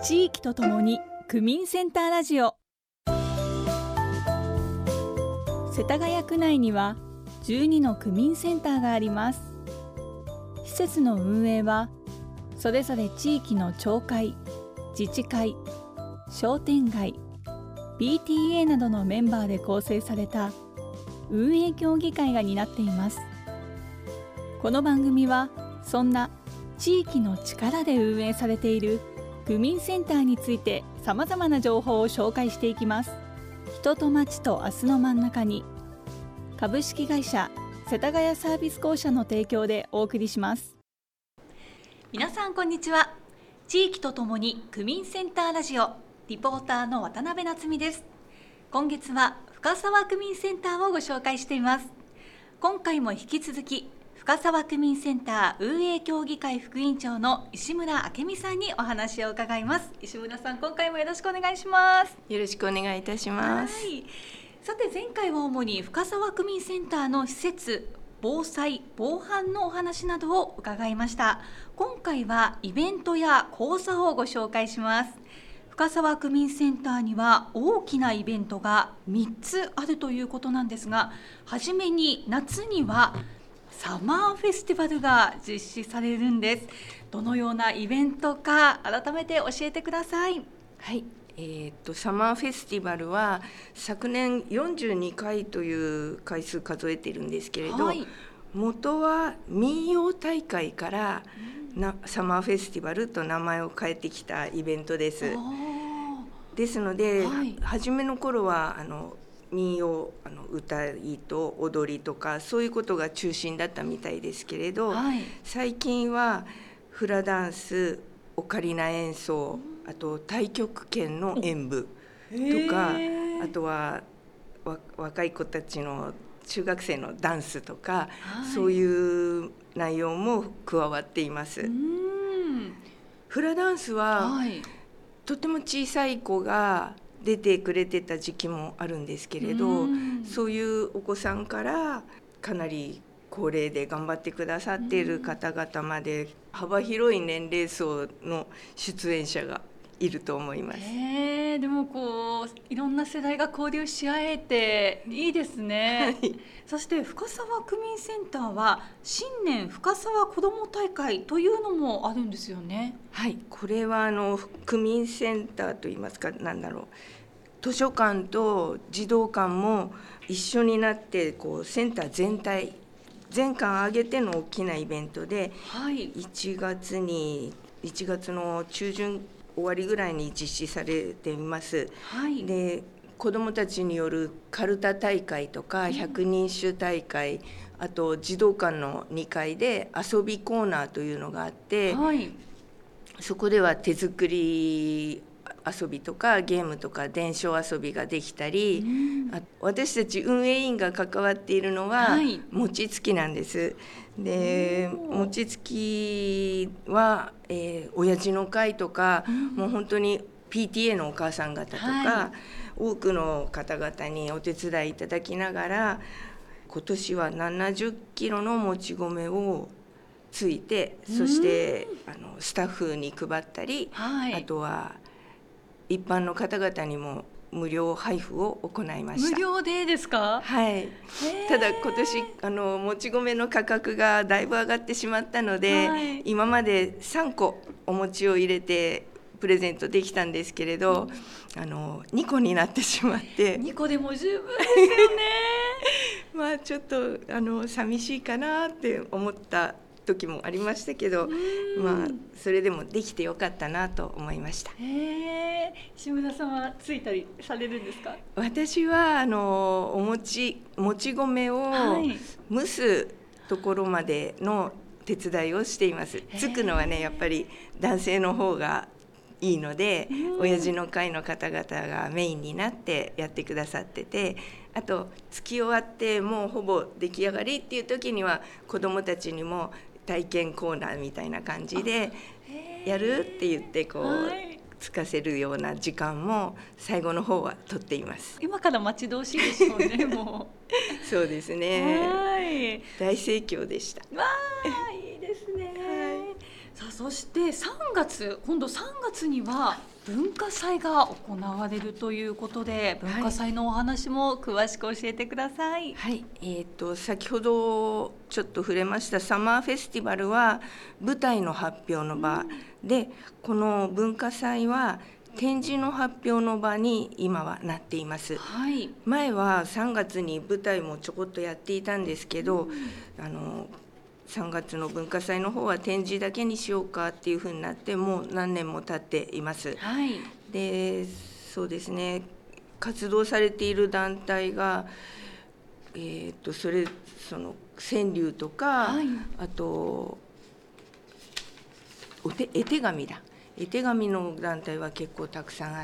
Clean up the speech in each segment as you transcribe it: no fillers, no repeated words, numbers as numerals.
地域とともに区民センターラジオ。世田谷区内には12の区民センターがあります。施設の運営はそれぞれ地域の町会、自治会、商店街、PTA などのメンバーで構成された運営協議会が担っています。この番組はそんな地域の力で運営されている区民センターについてさまざまな情報を紹介していきます。人と町と明日の真ん中に、株式会社世田谷サービス公社の提供でお送りします。皆さんこんにちは。地域とともに区民センターラジオ、リポーターの渡辺夏美です。今月は深沢区民センターをご紹介しています。今回も引き続き深沢区民センター運営協議会副委員長の石村明美さんにお話を伺います。石村さん、今回もよろしくお願いします。 よろしくお願いいたします。 さて、前回は主に深沢区民センターの施設、防災・防犯のお話などを伺いました。今回はイベントや講座をご紹介します。深沢区民センターには大きなイベントが3つあるということなんですが、はじめに夏にはサマーフェスティバルが実施されるんです。どのようなイベントか改めて教えてください。 はい、サマーフェスティバルは昨年42回という回数数えているんですけれど、元は民謡大会からサマーフェスティバルと名前を変えてきたイベントです。ですので、初めの頃は民謡、歌いと踊りとかそういうことが中心だったみたいですけれど、最近はフラダンス、オカリナ演奏、あと太極拳の演舞とか、あとは若い子たちの中学生のダンスとか、そういう内容も加わっています。フラダンスは、とても小さい子が出てくれてた時期もあるんですけれど、そういうお子さんからかなり高齢で頑張ってくださっている方々まで幅広い年齢層の出演者がいると思います。 でもいろんな世代が交流し合えていいですね。そして深沢区民センターは新年深沢子ども大会というのもあるんですよね。 はい、これは区民センターといいますか、図書館と児童館も一緒になってセンター全体全館挙げての大きなイベントで、1月の中旬終わりぐらいに実施されています。で、子どもたちによるカルタ大会とか百人一首大会、あと児童館の2階で遊びコーナーというのがあって、そこでは手作り遊びとかゲームとか伝承遊びができたり、私たち運営員が関わっているのは餅つきなんです。で、餅つきは、親父の会とか、もう本当に PTA のお母さん方とか、多くの方々にお手伝いいただきながら、今年は70キロのもち米をついて、そしてスタッフに配ったり、あとは一般の方々にも無料配布を行いました。 無料でですか？ はい。ただ今年もち米の価格がだいぶ上がってしまったので、今まで3個お餅を入れてプレゼントできたんですけれど、2個になってしまって。 2個でも十分ですよね。 ちょっと寂しいかなって思った時もありましたけど、それでもできてよかったなと思いました。 志村さんはついたりされるんですか？ 私はもち米を蒸すところまでの手伝いをしています。つくのはね、やっぱり男性の方がいいので、親父の会の方々がメインになってやってくださってて、あとつき終わってもうほぼ出来上がりっていう時には子どもたちにも体験コーナーみたいな感じでやるって言ってつかせるような時間も最後の方は取っています。 今から待ち遠しいでしょうね。もうそうですね。大盛況でした。 いいですね。さあ、そして今度3月には文化祭が行われるということで、文化祭のお話も詳しく教えてください。 はい、先ほどちょっと触れましたサマーフェスティバルは舞台の発表の場、でこの文化祭は展示の発表の場に今はなっています。 はい、 前は3月に舞台もちょこっとやっていたんですけど、3月の文化祭の方は展示だけにしようかっていうふうになってもう何年も経っています。 はい、 でそうですね、活動されている団体が、その川柳とか、 はい、 あと絵手紙だ、絵手紙の団体は結構たくさんあって、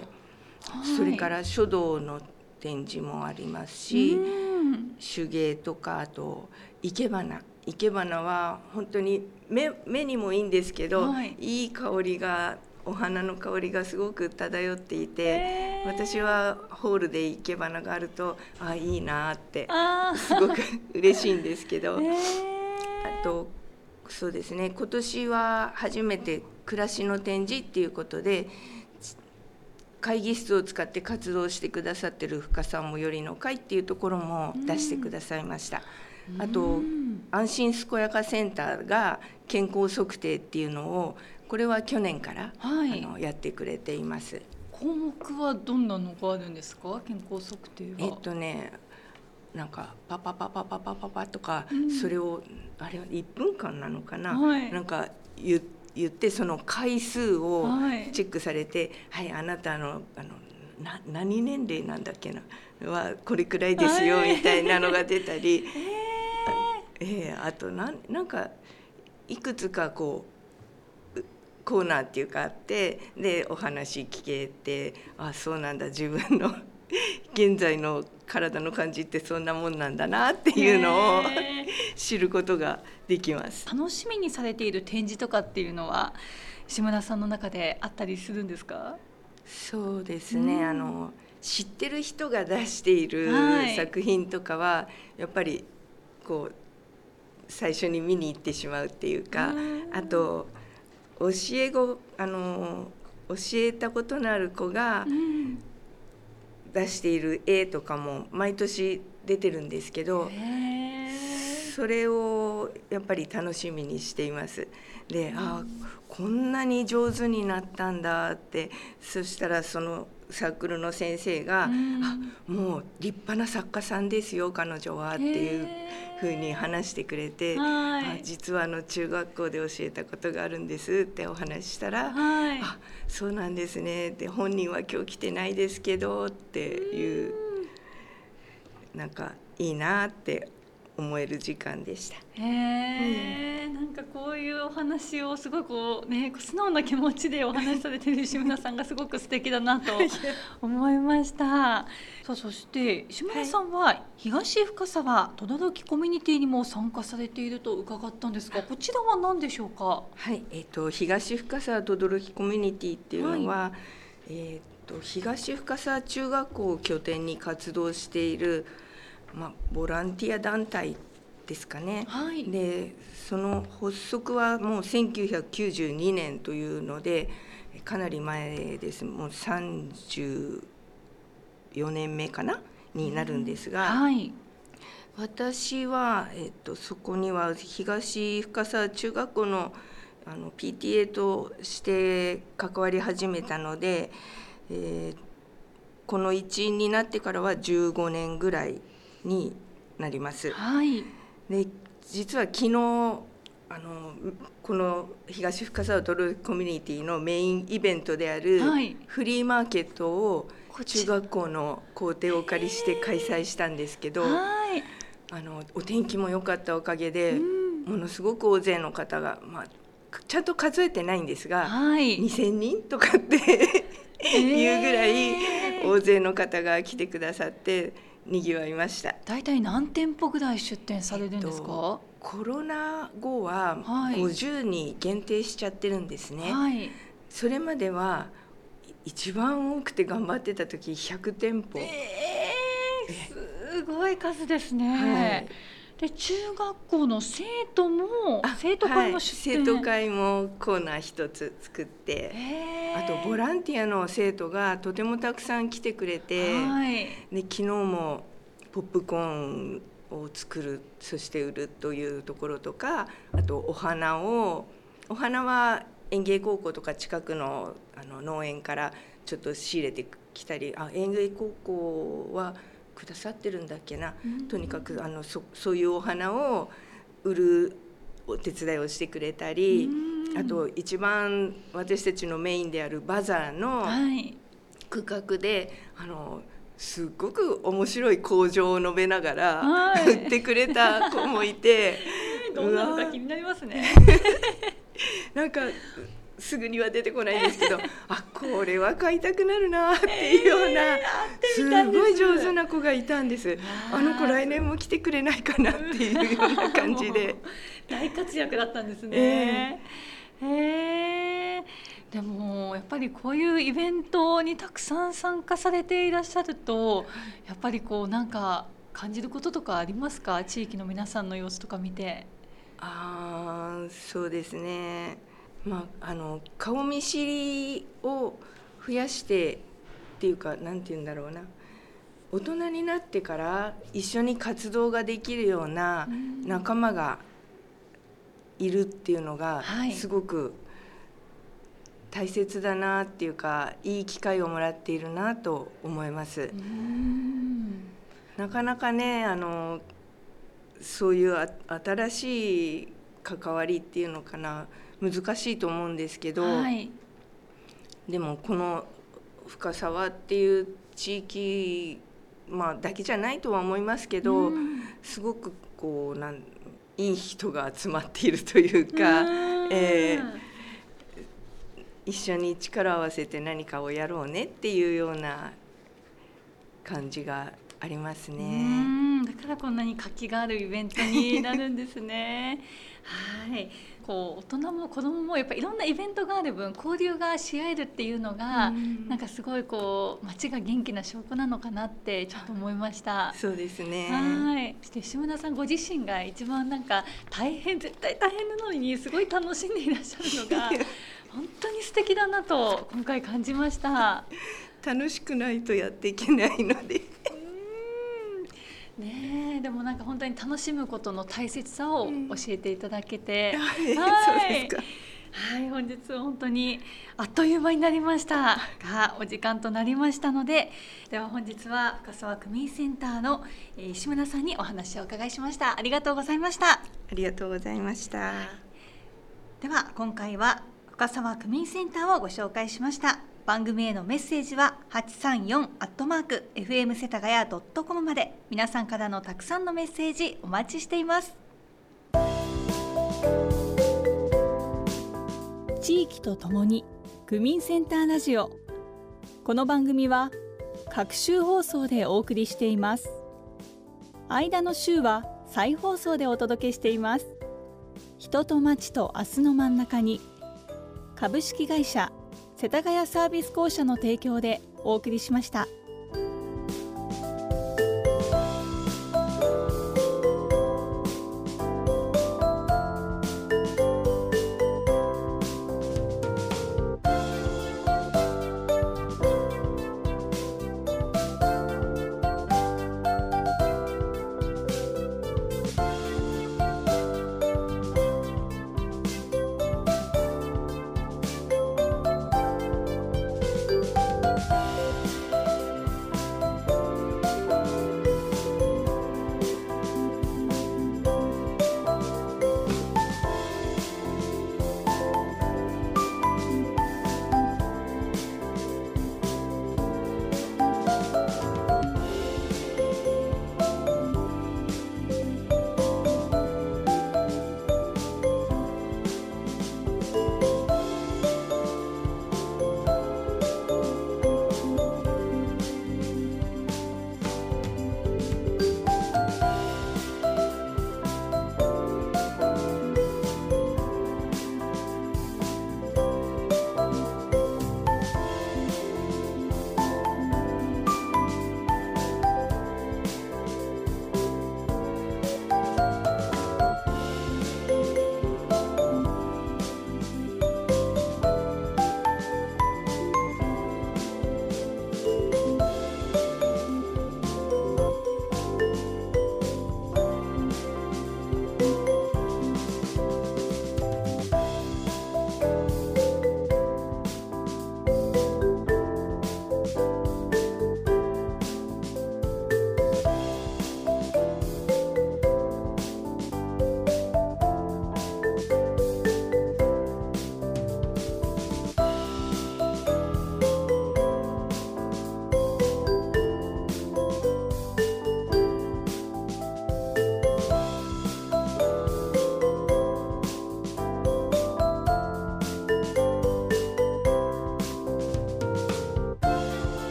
はい、 それから書道の展示もありますし、手芸とか、あと生け花は本当に 目にもいいんですけど、いい香りが、お花の香りがすごく漂っていて、私はホールで生け花があるといいなってすごく嬉しいんですけど、あとそうですね、今年は初めて暮らしの展示っていうことで会議室を使って活動してくださってる深さんもよりの会っていうところも出してくださいました。あと安心健やかセンターが健康測定っていうのを、これは去年から、やってくれています。 項目はどんなのがあるんですか、健康測定は。 なんかパパパパパパパパとか、それをあれは1分間なのかな、なんか言ってその回数をチェックされて、あなた何年齢なんだっけなはこれくらいですよみたいなのが出たり、あとなんかいくつかコーナーっていうかあって、でお話聞けて、そうなんだ、自分の現在の体の感じってそんなもんなんだなっていうのを知ることができます。 楽しみにされている展示とかっていうのは志村さんの中であったりするんですか？ そうですね、知ってる人が出している作品とかはやっぱり最初に見に行ってしまうっていうか、あと教えたことのある子が出している絵とかも毎年出てるんですけど、それをやっぱり楽しみにしています。で、こんなに上手になったんだって、そしたらそのサークルの先生が、もう立派な作家さんですよ彼女はっていうふうに話してくれて、実は中学校で教えたことがあるんですってお話ししたら、そうなんですねって、本人は今日来てないですけどっていう、なんかいいなって思える時間でした。 なんかこういうお話をすごい素直な気持ちでお話しされている志村さんがすごく素敵だなと思いました。そして志村さんは東深沢とどろきコミュニティにも参加されていると伺ったんですが、こちらは何でしょうか？ 東深沢とどろきコミュニティっていうのは、東深沢中学校を拠点に活動しているボランティア団体ですかね。でその発足はもう1992年というのでかなり前です。もう34年目かなになるんですが、私は、そこには東深沢中学校のPTA として関わり始めたので、この一員になってからは15年ぐらいになります。で実は昨日この東深沢とどろきコミュニティのメインイベントであるフリーマーケットを中学校の校庭をお借りして開催したんですけど、お天気も良かったおかげでものすごく大勢の方が、ちゃんと数えてないんですが、2000人とかっていうぐらい大勢の方が来てくださってにぎわいました。 だいたい何店舗ぐらい出店されるんですか？ コロナ後は50に限定しちゃってるんですね。それまでは一番多くて頑張ってた時100店舗。 すごい数ですね。 で中学校の生徒会も出展、 生徒会もコーナー一つ作って、あとボランティアの生徒がとてもたくさん来てくれて、で昨日もポップコーンを作る、そして売るというところとか、あとお花は園芸高校とか近くの農園からちょっと仕入れてきたり、園芸高校はくださってるんだっけな、とにかくそういうお花を売るお手伝いをしてくれたり、あと一番私たちのメインであるバザーの区画で、すっごく面白い口上を述べながら、売ってくれた子もいてどんなのか気になりますね。 なんかすぐには出てこないんですけどこれは買いたくなるなっていうような、すごい上手な子がいたんです。あの子来年も来てくれないかなっていうような感じで大活躍だったんですね。でもやっぱりこういうイベントにたくさん参加されていらっしゃると、やっぱりなんか感じることとかありますか？地域の皆さんの様子とか見て。 そうですね、顔見知りを増やしてっていうか、なんていうんだろうな、大人になってから一緒に活動ができるような仲間がいるっていうのがすごく大切だなっていうか、いい機会をもらっているなと思います。なかなかね、そういう新しい関わりっていうのかな、難しいと思うんですけど、でもこの深沢っていう地域、だけじゃないとは思いますけど、すごくいい人が集まっているというか、一緒に力を合わせて何かをやろうねっていうような感じがありますね。 だからこんなに活気があるイベントになるんですね。大人も子どももやっぱりいろんなイベントがある分、交流がし合えるっていうのが、なんかすごい街が元気な証拠なのかなってちょっと思いました。 そうですね。 そして石村さんご自身が一番絶対大変なのにすごい楽しんでいらっしゃるのが本当に素敵だなと今回感じました。 楽しくないとやっていけないのででも本当に楽しむことの大切さを教えていただけて、 そうですか。 本日本当にあっという間になりましたが、お時間となりましたので、では本日は深沢区民センターの石村さんにお話をお伺いしました。ありがとうございました。 ありがとうございました。 では今回は深沢区民センターをご紹介しました。番組へのメッセージは 834@fm 世田谷.com まで。皆さんからのたくさんのメッセージお待ちしています。 地域とともに区民センターラジオ。この番組は各週放送でお送りしています。間の週は再放送でお届けしています。人と町と明日の真ん中に、株式会社世田谷サービス公社の提供でお送りしました。